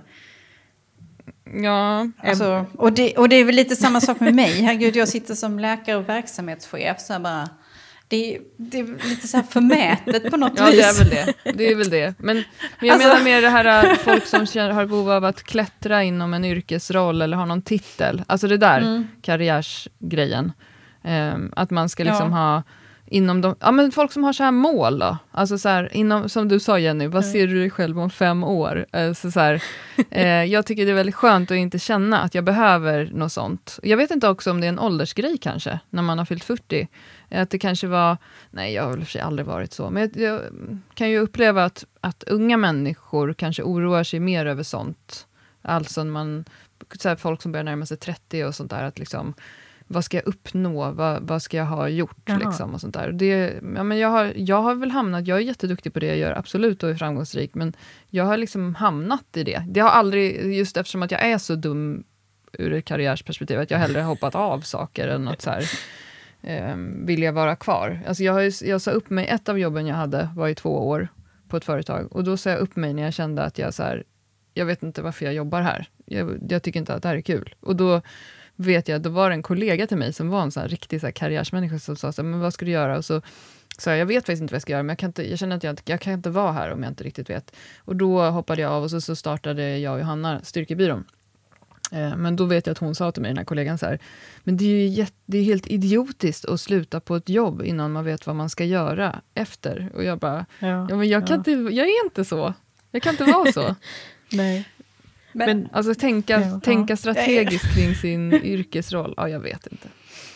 ja, Alltså, och, det, och det är väl lite samma sak med mig. Herregud, jag sitter som läkare och verksamhetschef. Så bara, det, det är lite så här förmätet på något ja, vis. det är väl det. Det är väl det. Men, men jag Alltså- menar mer det här folk som känner, har behov av att klättra inom en yrkesroll eller har någon titel. Alltså det där Mm. karriärsgrejen. Um, att man ska liksom Ja. ha inom de, ja men folk som har så här mål då. Alltså så här, inom, som du sa Jenny, vad ser du dig själv om fem år? Alltså så här, eh, jag tycker det är väldigt skönt att inte känna att jag behöver något sånt. Jag vet inte också om det är en åldersgrej kanske, när man har fyllt fyrtio. Att det kanske var, nej jag har väl för sig aldrig varit så. Men jag, jag kan ju uppleva att, att unga människor kanske oroar sig mer över sånt. Alltså när man, så här, folk som börjar närma sig trettio och sånt där, att liksom, vad ska jag uppnå? Vad, vad ska jag ha gjort? Liksom, och sånt där. Det, ja, men jag, har, jag har väl hamnat, jag är jätteduktig på det jag gör, absolut, och är framgångsrik, men jag har liksom hamnat i det. Det har aldrig, just eftersom att jag är så dum ur ett karriärsperspektiv, att jag hellre har hoppat av saker än något så här, eh, vill jag vara kvar. Alltså jag, har, jag sa upp mig, ett av jobben jag hade var i två år på ett företag, och då sa jag upp mig när jag kände att jag så här, jag vet inte varför jag jobbar här. Jag, jag tycker inte att det här är kul. Och då vet jag, då var det en kollega till mig som var en sån här riktig så här karriärsmänniska som sa så här, men vad ska du göra? Och så sa jag, jag vet faktiskt inte vad jag ska göra, men jag, kan inte, jag känner att jag, jag kan inte vara här om jag inte riktigt vet. Och då hoppade jag av och så, så startade jag och Johanna Styrkebyrån. Eh, men då vet jag att hon sa till mig, den här kollegan så här, men det är ju jätte, det är helt idiotiskt att sluta på ett jobb innan man vet vad man ska göra efter. Och jag bara, Ja, ja, men jag, kan ja. inte, jag är inte så. Jag kan inte vara så. Nej. Men, Men- Alltså tänka, Ja. tänka strategiskt kring sin yrkesroll. Ja, jag vet inte.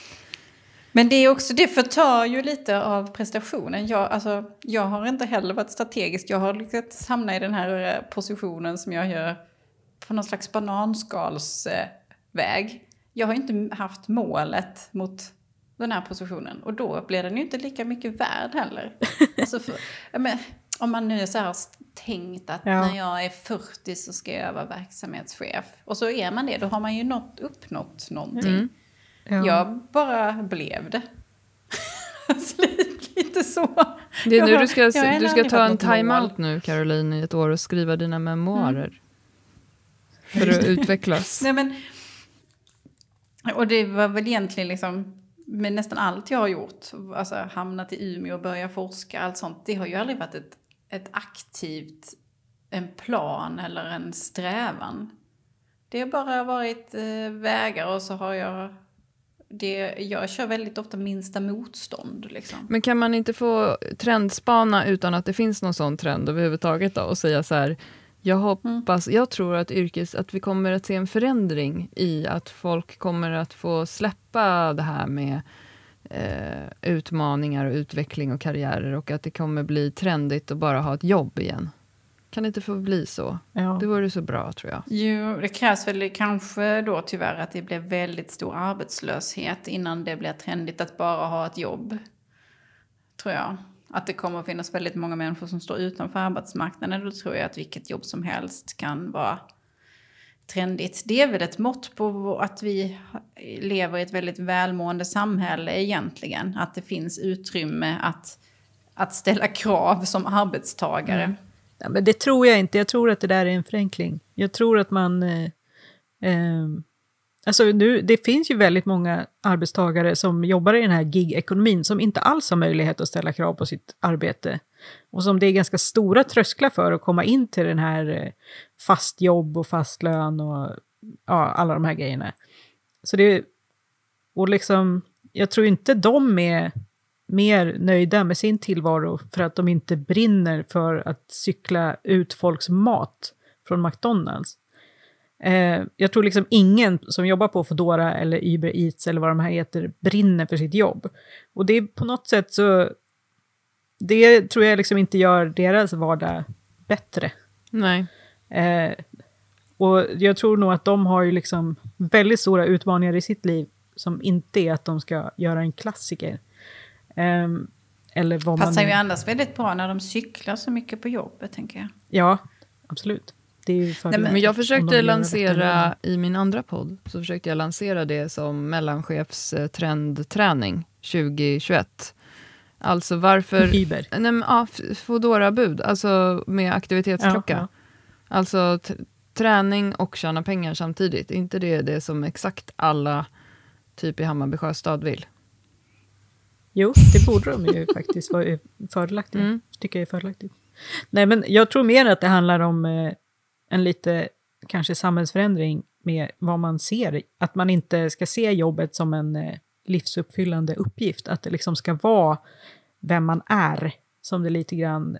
men det är också, det förtar ju lite av prestationen. Jag, alltså, jag har inte heller varit strategisk. Jag har lyckats hamna i den här eh, positionen som jag gör på någon slags bananskalsväg. Eh, jag har inte haft målet mot den här positionen. Och då blir den ju inte lika mycket värd heller. Alltså för, ja, men, om man nu är så här tänkt att Ja. när jag är fyrtio så ska jag vara verksamhetschef. Och så är man det, då har man ju nått, uppnått någonting. Mm. Ja. Jag bara blev det. Alltså, lite, lite så. Det är nu Jag- du ska, jag har du ska aldrig ta haft en något time-out mål. nu, Caroline, i ett år och skriva dina memoarer. För att utvecklas. Nej, men, och det var väl egentligen liksom med nästan allt jag har gjort. Alltså hamnat i Umeå och börja forska, allt sånt. Det har ju aldrig varit ett, ett aktivt, en plan eller en strävan. Det har bara varit eh, vägar och så har jag... Det, jag kör väldigt ofta minsta motstånd. Liksom. Men kan man inte få trendspana utan att det finns någon sån trend överhuvudtaget då? Och säga så här, jag hoppas, jag tror att yrkes, att vi kommer att se en förändring i att folk kommer att få släppa det här med eh, utmaningar och utveckling och karriärer, och att det kommer bli trendigt att bara ha ett jobb igen. Kan det inte få bli så? Ja. Det vore så bra, tror jag. Jo, det krävs väl kanske då tyvärr att det blir väldigt stor arbetslöshet innan det blir trendigt att bara ha ett jobb. Tror jag. Att det kommer att finnas väldigt många människor som står utanför arbetsmarknaden. Då tror jag att vilket jobb som helst kan vara trendigt. Det är väl ett mått på att vi lever i ett väldigt välmående samhälle egentligen. Att det finns utrymme att, att ställa krav som arbetstagare. Mm. Ja, men det tror jag inte. Jag tror att det där är en förenkling. Jag tror att man... Eh, eh, alltså nu, det finns ju väldigt många arbetstagare som jobbar i den här gig-ekonomin som inte alls har möjlighet att ställa krav på sitt arbete. Och som det är ganska stora trösklar för att komma in till den här eh, fast jobb och fast lön och ja, alla de här grejerna. Så det... Och liksom... Jag tror inte de är mer nöjda med sin tillvaro för att de inte brinner för att cykla ut folks mat från McDonalds. Eh, jag tror liksom ingen som jobbar på Foodora eller Uber Eats eller vad de här heter brinner för sitt jobb. Och det är på något sätt så, det tror jag liksom inte gör deras vardag bättre. Nej. Eh, och jag tror nog att de har ju liksom väldigt stora utmaningar i sitt liv som inte är att de ska göra en klassiker. Eh, eller vad Passar man... ju annars väldigt bra när de cyklar så mycket på jobbet, tänker jag. Ja, absolut. Det är ju Nej, men jag försökte lansera i min andra podd, så försökte jag lansera det som mellanchefstrendträning tjugohundratjugoett. Alltså varför... Uber. Nej, men, ja, Foodora-bud, alltså med aktivitetsklocka. Ja, ja. Alltså t- träning och tjäna pengar samtidigt. Inte det det som exakt alla typ i Hammarby Sjöstad vill. Jo, det borde de ju faktiskt vara fördelaktigt. Mm. Tycker jag är fördelaktigt. Nej, men jag tror mer att det handlar om eh, en lite kanske samhällsförändring med vad man ser. Att man inte ska se jobbet som en eh, livsuppfyllande uppgift. Att det liksom ska vara vem man är, som det lite grann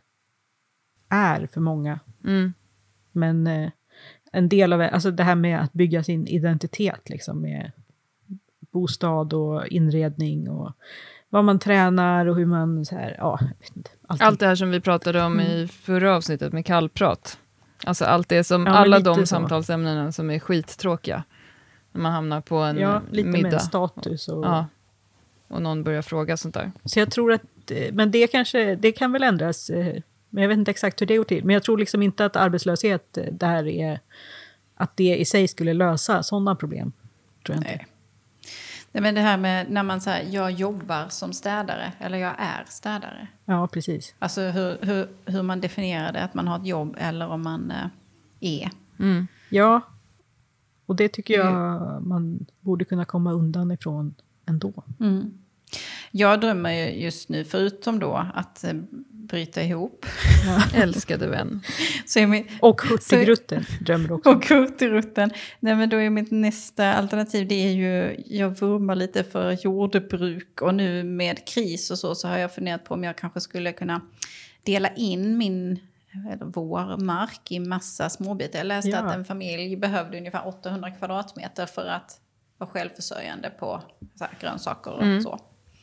är för många. Mm. Men eh, en del av alltså det här med att bygga sin identitet liksom, med bostad och inredning och vad man tränar och hur man så här, ja, jag vet inte, allt det här som vi pratade om mm. i förra avsnittet med kallprat. Alltså allt det som, ja, alla de så. samtalsämnena som är skittråkiga. När man hamnar på en ja, lite middag. Med status och... Ja, och någon börjar fråga sånt där. Så jag tror att, men det kanske, det kan väl ändras, men jag vet inte exakt hur det går till. Men jag tror liksom inte att arbetslöshet där är, att det i sig skulle lösa sådana problem. Tror jag inte. Nej. Nej, men det här med när man säger jag jobbar som städare eller jag är städare. Ja, precis. Alltså hur, hur, hur man definierar det, att man har ett jobb eller om man äh, är. Mm. Ja, och det tycker jag man borde kunna komma undan ifrån ändå. Mm. Jag drömmer ju just nu, förutom då att äh, bryta ihop. Ja. Älskade vän. Så är min, och Hurtigruten drömmer också. Och Hurtigruten. Nej, men då är mitt nästa alternativ, det är ju, jag vurmar lite för jordbruk. Och nu med kris och så, så har jag funderat på om jag kanske skulle kunna dela in min, eller vår mark i massa småbitar. Jag läste ja. att en familj behövde ungefär åttahundra kvadratmeter för att vara självförsörjande på så här, grönsaker och mm. så.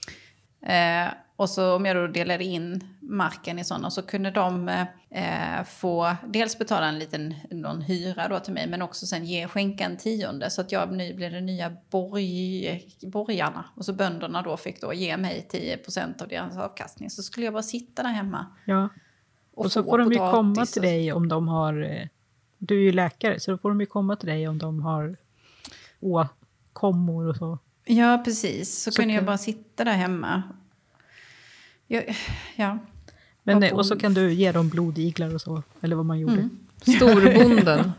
Eh, och så om jag då delade in marken i sådana, så kunde de eh, få dels betala en liten någon hyra då till mig, men också sen ge skänka en tionde, så att jag nu blev det nya borg, borgarna, och så bönderna då fick då ge mig tio procent av deras avkastning, så skulle jag bara sitta där hemma. Ja. Och, och så får de ju komma till dig om de har, du är ju läkare, så då får de ju komma till dig om de har åkommor och så. Ja, precis. Så, så kunde kan... jag bara sitta där hemma. Jag, ja. Men nej, och så kan du ge dem blodiglar och så, eller vad man gjorde. Mm. Storbonden.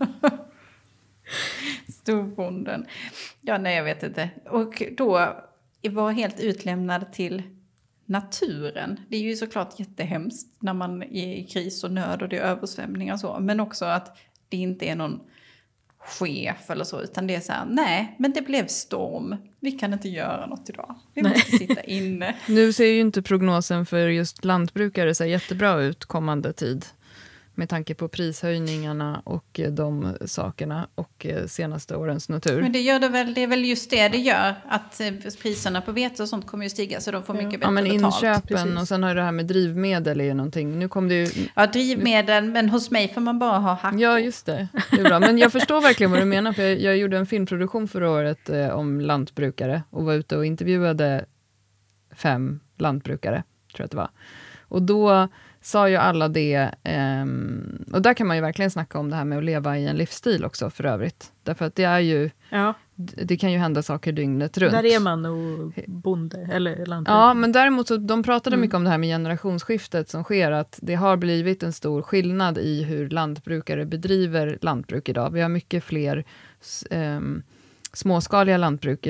Storbonden. Ja, nej, jag vet inte. Och då var helt utlämnad till naturen. Det är ju såklart jättehemskt när man är i kris och nöd och det är översvämningar och så. Men också att det inte är någon chef eller så, utan det är så här, nej, men det blev storm. Vi kan inte göra något idag. Vi nej. måste sitta inne. Nu ser ju inte prognosen för just lantbrukare så jättebra ut kommande tid. Med tanke på prishöjningarna och de sakerna och senaste årens natur. Men det gör det väl, det är väl just det det gör. Att priserna på vete och sånt kommer ju stiga, så de får mycket bättre ja, men betalt. inköpen Precis. Och sen har det här med drivmedel är ju någonting. Nu kom det ju... Ja, drivmedel, men hos mig får man bara ha hackor. Ja, just det. Det är bra. Men jag förstår verkligen vad du menar. För jag, jag gjorde en filmproduktion förra året eh, om lantbrukare. Och var ute och intervjuade fem lantbrukare, tror jag att det var. Och då sa ju alla det, um, och där kan man ju verkligen snacka om det här med att leva i en livsstil också för övrigt. Därför att det är ju, ja. det kan ju hända saker dygnet runt. Där är man nog bonde eller lantbruk. Ja, men däremot så de pratade mm. mycket om det här med generationsskiftet som sker, att det har blivit en stor skillnad i hur lantbrukare bedriver lantbruk idag. Vi har mycket fler um, småskaliga lantbruk idag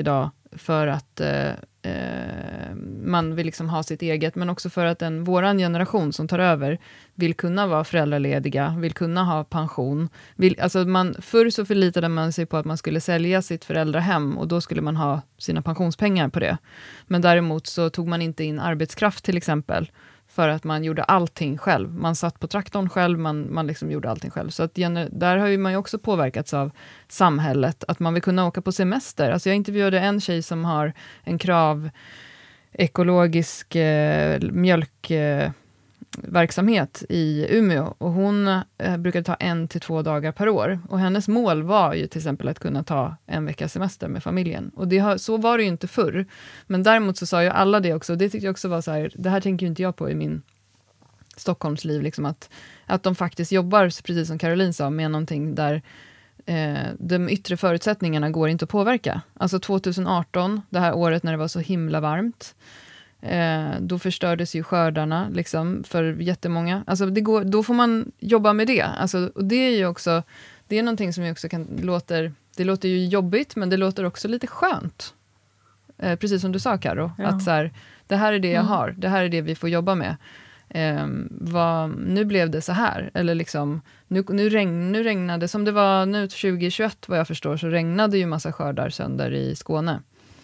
för att eh, eh, man vill liksom ha sitt eget, men också för att den, våran generation som tar över vill kunna vara föräldralediga, vill kunna ha pension. Vill, alltså man, förr så förlitade man sig på att man skulle sälja sitt föräldrahem och då skulle man ha sina pensionspengar på det. Men däremot så tog man inte in arbetskraft till exempel, för att man gjorde allting själv. Man satt på traktorn själv, man, man liksom gjorde allting själv. Så att där har ju man ju också påverkats av samhället, att man vill kunna åka på semester. Alltså jag intervjuade en tjej som har en krav ekologisk eh, mjölkverksamhet eh, i Umeå. Och hon eh, brukade ta en till två dagar per år. Och hennes mål var ju till exempel att kunna ta en veckas semester med familjen. Och det har, så var det ju inte förr. Men däremot så sa ju alla det också. Och det tyckte jag också var så här, det här tänker ju inte jag på i min Stockholmsliv. Liksom att, att de faktiskt jobbar, precis som Caroline sa, med någonting där eh, de yttre förutsättningarna går inte att påverka. Alltså tjugoarton, det här året när det var så himla varmt. Eh, då förstördes ju skördarna liksom, för jättemånga. Alltså det går, då får man jobba med det. Alltså, och det är ju också, det är någonting som ju också kan, låter, det låter ju jobbigt, men det låter också lite skönt. Eh, precis som du sa, Karo, ja. Att så här, det här är det jag mm. har, det här är det vi får jobba med. Eh, vad, nu blev det så här, eller liksom, nu, nu, regn, nu regnade, som det var nu tjugohundratjugoett vad jag förstår, så regnade ju massa skördar sönder i Skåne.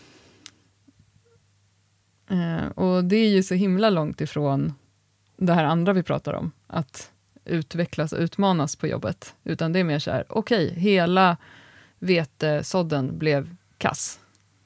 Uh, och det är ju så himla långt ifrån det här andra vi pratar om, att utvecklas och utmanas på jobbet, utan det är mer så här, okej, okay, hela vetesådden blev kass.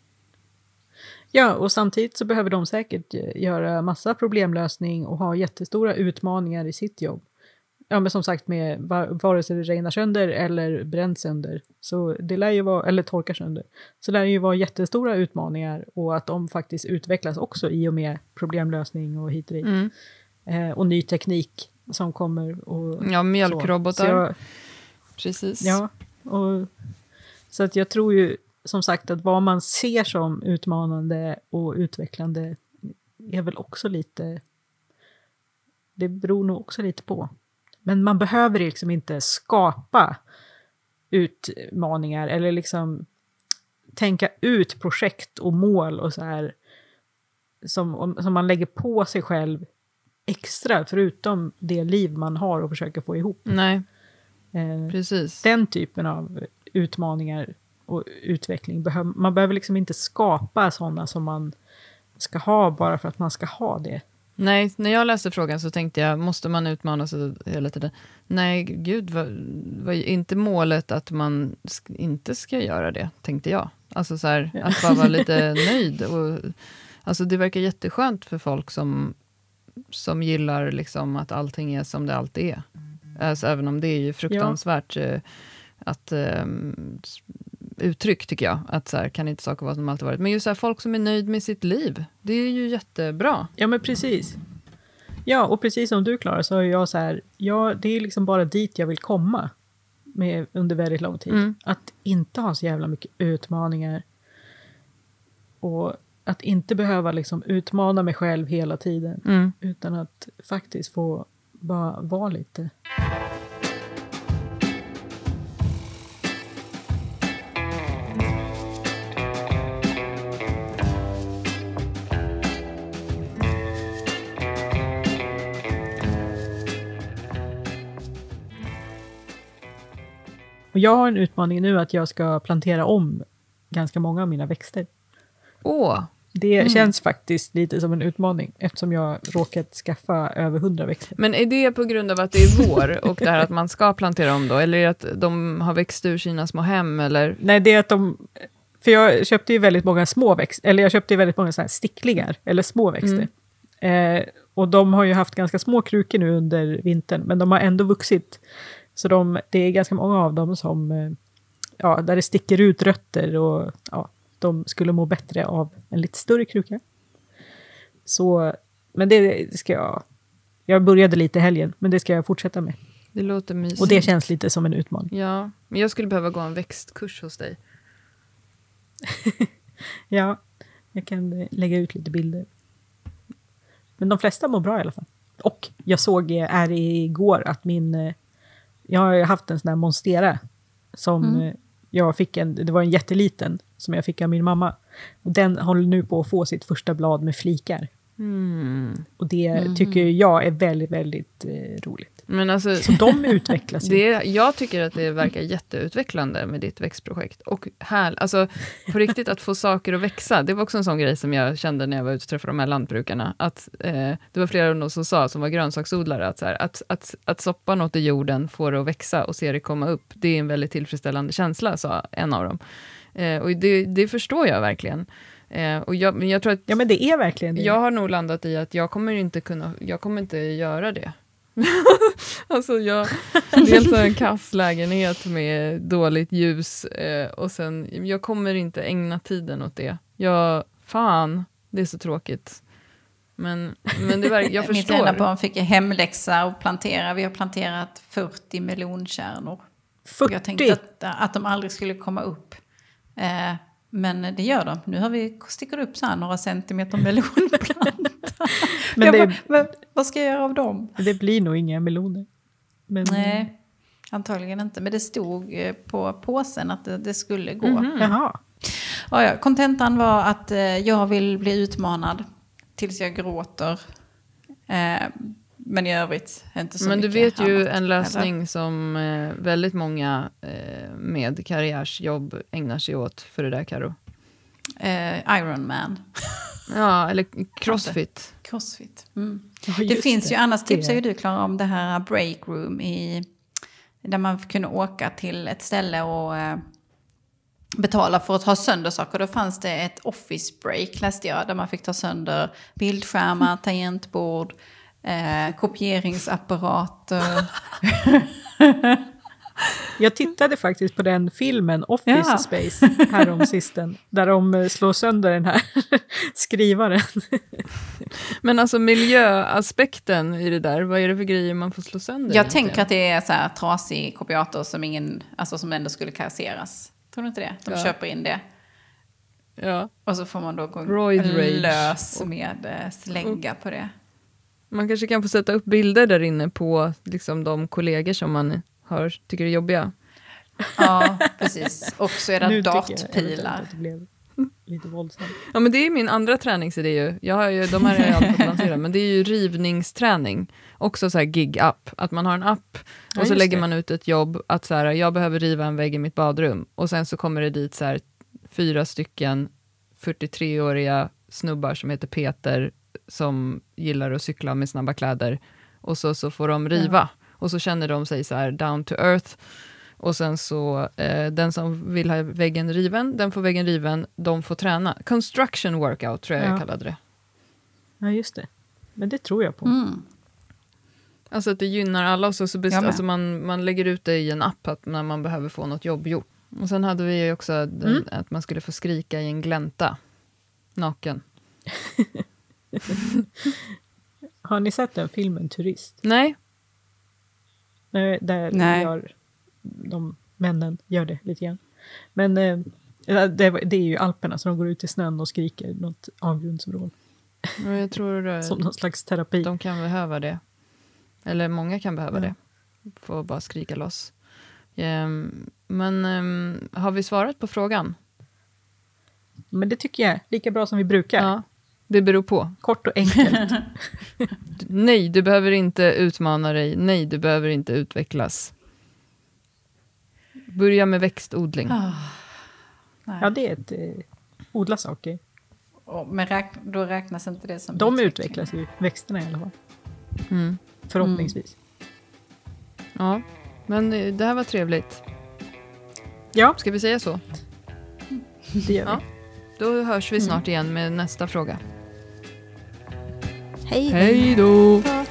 Ja, och samtidigt så behöver de säkert göra massa problemlösning och ha jättestora utmaningar i sitt jobb. Ja, men som sagt, med vare sig det regnar sönder eller bränns sönder, så det lär ju vara, eller torkar sönder, så lär det ju vara jättestora utmaningar, och att de faktiskt utvecklas också i och med problemlösning och hit och dit. Mm. Eh, och ny teknik som kommer. Och ja, mjölkrobotar. Så jag, precis. Ja, och så att jag tror ju som sagt att vad man ser som utmanande och utvecklande är väl också lite, det beror nog också lite på. Men man behöver liksom inte skapa utmaningar eller liksom tänka ut projekt och mål och så här som, som man lägger på sig själv extra förutom det liv man har och försöker få ihop. Nej, eh, precis. Den typen av utmaningar och utveckling, behöv, man behöver liksom inte skapa sådana som man ska ha bara för att man ska ha det. Nej, när jag läste frågan så tänkte jag, måste man utmana sig hela tiden? Nej, gud, var, var inte målet att man sk- inte ska göra det, tänkte jag. Alltså så här, ja. Att bara vara lite nöjd. Och, alltså det verkar jätteskönt för folk som, som gillar liksom att allting är som det alltid är. Alltså, även om det är ju fruktansvärt ja. eh, att... Eh, uttryck tycker jag, att så här, kan inte saker vara som alltid varit. Men just så här, folk som är nöjd med sitt liv, det är ju jättebra. Ja, men precis. Ja, och precis som du, Klara, så är jag så här, ja, det är liksom bara dit jag vill komma med under väldigt lång tid. Mm. Att inte ha så jävla mycket utmaningar och att inte behöva liksom utmana mig själv hela tiden, mm. utan att faktiskt få bara vara lite. Och jag har en utmaning nu att jag ska plantera om ganska många av mina växter. Åh! Det mm. känns faktiskt lite som en utmaning eftersom jag råkat skaffa över hundra växter. Men är det på grund av att det är vår och det här att man ska plantera om då? Eller är det att de har växt ur sina små hem? Eller? Nej, det är att de... För jag köpte ju väldigt många små växter. Eller jag köpte ju väldigt många så här sticklingar. Eller små växter. Mm. Eh, och de har ju haft ganska små krukor nu under vintern. Men de har ändå vuxit. Så de, det är ganska många av dem som, ja, där det sticker ut rötter och ja, de skulle må bättre av en lite större kruka. Så, men det ska jag, jag började lite i helgen, men det ska jag fortsätta med. Det låter mysigt. Och det känns lite som en utmaning. Ja, men jag skulle behöva gå en växtkurs hos dig. Ja, jag kan lägga ut lite bilder. Men de flesta mår bra i alla fall. Och jag såg här igår att min... Jag har haft en sån här monstera som mm. jag fick en, det var en jätteliten som jag fick av min mamma. Och den håller nu på att få sitt första blad med flikar. Mm. Och det Mm. tycker jag är väldigt, väldigt eh, roligt. Men alltså, Så de utvecklas ju. det, jag tycker att det verkar jätteutvecklande med ditt växtprojekt. Och här, alltså på riktigt att få saker att växa. Det var också en sån grej som jag kände när jag var ute och träffade de här lantbrukarna. Att eh, det var flera av dem som sa, som var grönsaksodlare, att, så här, att, att, att soppa något i jorden, få det att växa och se det komma upp. Det är en väldigt tillfredsställande känsla, sa en av dem. Eh, och det, det förstår jag verkligen. Eh, och jag, men jag tror att Ja, men det är verkligen det. jag har nog landat i att jag kommer inte kunna, jag kommer inte göra det. Alltså jag, dels en kasslägenhet med dåligt ljus eh, och sen, jag kommer inte ägna tiden åt det. Jag, fan, det är så tråkigt. Men, men det verkar, jag Mitt ena förstår. barn fick en hemläxa och plantera. Vi har planterat fyrtio melonkärnor. fyrtio! Jag tänkte att, att de aldrig skulle komma upp. Eh, men det gör de. Nu har vi, sticker upp så här några centimeter melonplanta. Men jag det- bara, vad, vad ska jag göra av dem? Det blir nog inga meloner. Men, Nej, antagligen inte. Men det stod eh, på påsen att det, det skulle gå. Mhm. Jaha. Ja, ja. Kontentan var att eh, jag vill bli utmanad tills jag gråter. Eh, men i övrigt inte så Men du mycket vet ju annat, en lösning eller? som eh, väldigt många eh, med karriärsjobb ägnar sig åt för det där, Karo. Eh, Iron Man. Ja, eller crossfit. Crossfit. Mm. Ja, Det just finns ju, annars Det- tipsar ju du, Klara, om det här break room i, där man kunde åka till ett ställe och eh, betala för att ha sönder saker. Då fanns det ett office break, läste jag, där man fick ta sönder bildskärmar, tangentbord, eh, kopieringsapparater. Jag tittade faktiskt på den filmen Office Ja. Space härom sisten. Där de eh, slår sönder den här skrivaren. Men alltså miljöaspekten i det där, vad är det för grejer man får slå sönder? Jag egentligen? tänker att det är så här trasig kopiator som, ingen, alltså som ändå skulle kasseras. Tror du inte det? De Ja. köper in det. Ja, Och så får man då gå Roid rage. lös med eh, slägga på det. man kanske kan få sätta upp bilder där inne på liksom, de kollegor som man har, tycker är jobbiga. Ja, precis. Och så är det Nu tycker jag eventuellt dartpilar. att det blev lite våldsamt. Ja, men det är min andra träningsidé ju. Jag har ju de här har jag aldrig fått lansera, men det är ju rivningsträning. Också så här gig-app. Att man har en app Ja, och så just lägger det. man ut ett jobb att så här, jag behöver riva en vägg i mitt badrum. Och sen så kommer det dit så här fyra stycken fyrtiotreåriga snubbar som heter Peter som gillar att cykla med snabba kläder. Och så, så får de riva. Och så känner de sig så här down to earth. Och sen så, eh, den som vill ha väggen riven, den får väggen riven, de får träna. Construction workout tror jag Ja. jag kallade det. Ja, just det. Men det tror jag på. Mm. Alltså att det gynnar alla och så, så best- Jag med. alltså man, man lägger ut det i en app att när man behöver få något jobb gjort. Och sen hade vi ju också den, Mm. att man skulle få skrika i en glänta. Naken. Har ni sett den filmen Turist? Nej, Eh, Där Nej. Gör, de männen gör det lite grann. Men eh, det, det är ju Alperna som de går ut i snön och skriker något avgrundsvrål. men jag tror eh, Som någon slags terapi. de kan behöva det. Eller många kan behöva Ja. det. Får bara skrika loss. Ehm, men ehm, har vi svarat på frågan? Men det tycker jag är lika bra som vi brukar. Ja, det beror på. Kort och enkelt. Nej, du behöver inte utmana dig. Nej, du behöver inte utvecklas. Börja med växtodling. Ah, nej. Ja, det är ett eh, odla saker. Och, men räk, då räknas inte det som De utveckling. utvecklas ju, växterna i alla fall. Mm. Förhoppningsvis. Ja, men eh, det här var trevligt. Ja, Ska vi säga så? det gör vi. Ja. Då hörs vi snart igen med nästa fråga. Hej! Hej då! Bra.